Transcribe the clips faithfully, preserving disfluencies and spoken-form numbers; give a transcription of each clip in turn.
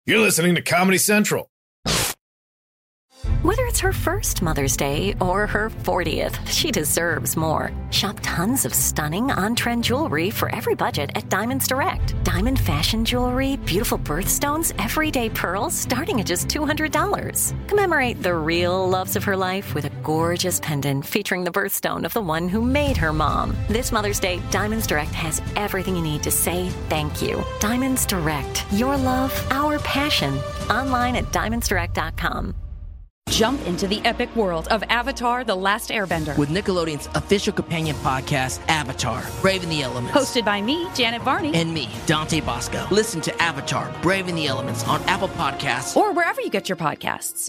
You're listening to Comedy Central. Whether it's her first Mother's Day or her fortieth, she deserves more. Shop tons of stunning on-trend jewelry for every budget at Diamonds Direct. Diamond fashion jewelry, beautiful birthstones, everyday pearls starting at just two hundred dollars. Commemorate the real loves of her life with a gorgeous pendant featuring the birthstone of the one who made her mom. This Mother's Day, Diamonds Direct has everything you need to say thank you. Diamonds Direct. Your love, our passion. Online at diamonds direct dot com. Jump into the epic world of Avatar: The Last Airbender with Nickelodeon's official companion podcast, Avatar: Braving the Elements. Hosted by me, Janet Varney. And me, Dante Bosco. Listen to Avatar: Braving the Elements on Apple Podcasts. Or wherever you get your podcasts.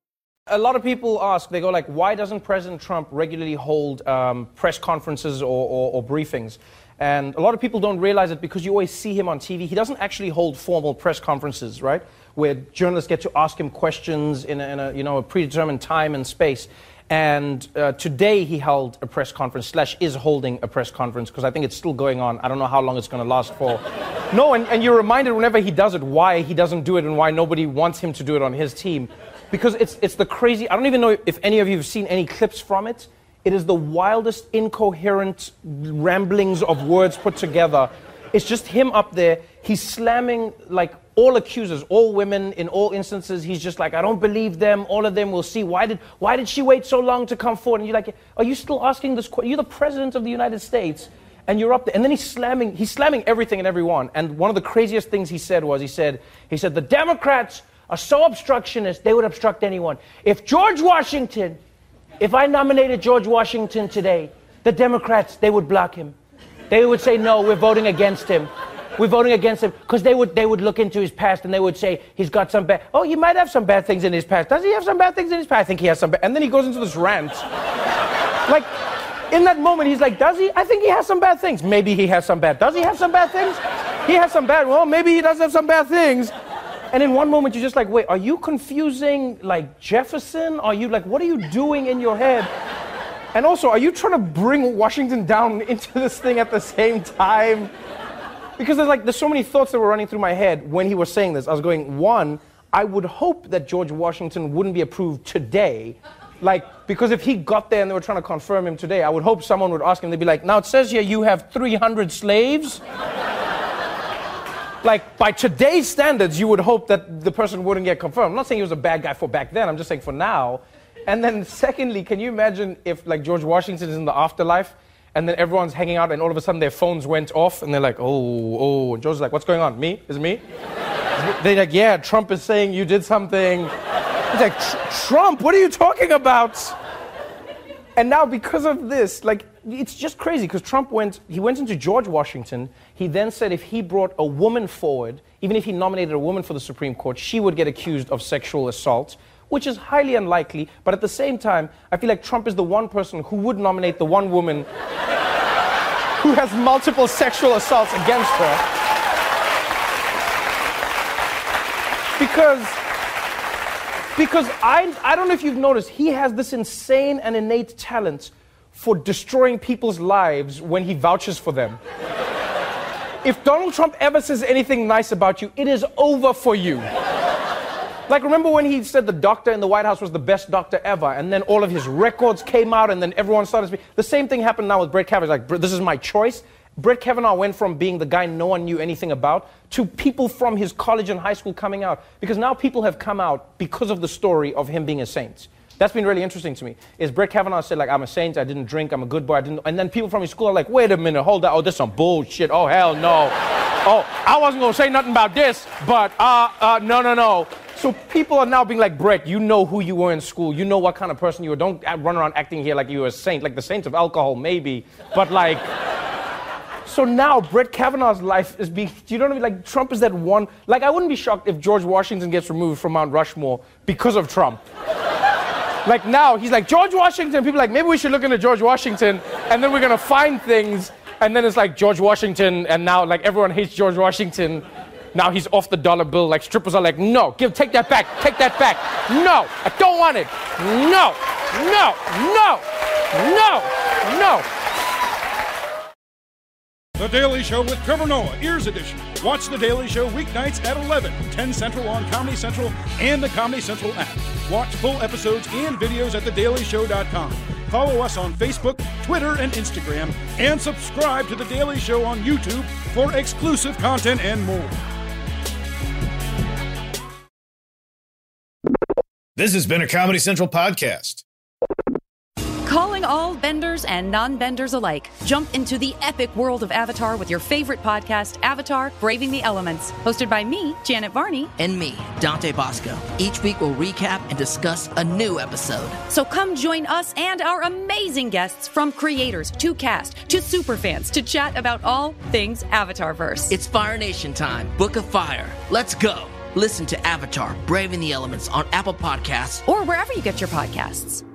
A lot of people ask, they go like, why doesn't President Trump regularly hold um, press conferences or, or, or briefings? And a lot of people don't realize it because you always see him on T V. He doesn't actually hold formal press conferences, right? Where journalists get to ask him questions in a, in a you know, a predetermined time and space. And uh, today he held a press conference, slash is holding a press conference, because I think it's still going on. I don't know how long it's going to last for. No, and, and you're reminded whenever he does it why he doesn't do it and why nobody wants him to do it on his team. Because it's it's the crazy, I don't even know if any of you have seen any clips from it. It is the wildest, incoherent ramblings of words put together. It's just him up there. He's slamming, like, all accusers, all women, in all instances. He's just like, I don't believe them. All of them will see. Why did why did she wait so long to come forward? And you're like, are you still asking this question? You're the president of the United States, and you're up there. And then he's slamming, he's slamming everything and everyone. And one of the craziest things he said was, he said, he said, the Democrats are so obstructionist, they would obstruct anyone. If George Washington, if I nominated George Washington today, the Democrats, they would block him. They would say, no, we're voting against him. We're voting against him because they would they would look into his past and they would say he's got some bad. Oh, he might have some bad things in his past. Does he have some bad things in his past? I think he has some bad. And then he goes into this rant. Like, in that moment, he's like, does he? I think he has some bad things. Maybe he has some bad. Does he have some bad things? He has some bad. Well, maybe he does have some bad things. And in one moment, you're just like, wait, are you confusing, like, Jefferson? Are you, like, what are you doing in your head? And also, are you trying to bring Washington down into this thing at the same time? Because there's, like, there's so many thoughts that were running through my head when he was saying this. I was going, one, I would hope that George Washington wouldn't be approved today. Like, because if he got there and they were trying to confirm him today, I would hope someone would ask him, they'd be like, now it says here you have three hundred slaves? Like, by today's standards, you would hope that the person wouldn't get confirmed. I'm not saying he was a bad guy for back then, I'm just saying for now. And then secondly, can you imagine if, like, George Washington is in the afterlife, and then everyone's hanging out, and all of a sudden their phones went off, and they're like, oh, oh, and George's like, what's going on? Me? Is it me? They're like, yeah, Trump is saying you did something. He's like, Trump, what are you talking about? And now because of this, like, it's just crazy, because Trump went, he went into George Washington. He then said if he brought a woman forward, even if he nominated a woman for the Supreme Court, she would get accused of sexual assault, which is highly unlikely. But at the same time, I feel like Trump is the one person who would nominate the one woman who has multiple sexual assaults against her. Because, because I, I don't know if you've noticed, he has this insane and innate talent for destroying people's lives when he vouches for them. If Donald Trump ever says anything nice about you, it is over for you. Like, remember when he said the doctor in the White House was the best doctor ever, and then all of his records came out, and then everyone started speaking. The same thing happened now with Brett Kavanaugh. Like, this is my choice. Brett Kavanaugh went from being the guy no one knew anything about to people from his college and high school coming out. Because now people have come out because of the story of him being a saint. That's been really interesting to me. Is Brett Kavanaugh said, like, I'm a saint, I didn't drink, I'm a good boy, I didn't... And then people from his school are like, wait a minute, hold that. Oh, this is some bullshit. Oh, hell no. Oh, I wasn't going to say nothing about this, but, uh, uh, no, no, no. So people are now being like, Brett, you know who you were in school. You know what kind of person you were. Don't run around acting here like you were a saint, like the saints of alcohol, maybe. But, like... So now Brett Kavanaugh's life is being... Do you know what I mean? Like, Trump is that one... Like, I wouldn't be shocked if George Washington gets removed from Mount Rushmore because of Trump. Like, now, he's like, George Washington. People are like, maybe we should look into George Washington, and then we're going to find things, and then it's like, George Washington, and now, like, everyone hates George Washington. Now he's off the dollar bill. Like, strippers are like, no, give, take that back, take that back. No, I don't want it. No, no, no, no, no. The Daily Show with Trevor Noah, Ears Edition. Watch The Daily Show weeknights at eleven, ten Central on Comedy Central and the Comedy Central app. Watch full episodes and videos at the daily show dot com. Follow us on Facebook, Twitter, and Instagram, and subscribe to The Daily Show on YouTube for exclusive content and more. This has been a Comedy Central podcast. Calling all benders and non-benders alike. Jump into the epic world of Avatar with your favorite podcast, Avatar: Braving the Elements. Hosted by me, Janet Varney. And me, Dante Bosco. Each week we'll recap and discuss a new episode. So come join us and our amazing guests, from creators to cast to superfans, to chat about all things Avatarverse. It's Fire Nation time. Book of Fire. Let's go. Listen to Avatar: Braving the Elements on Apple Podcasts or wherever you get your podcasts.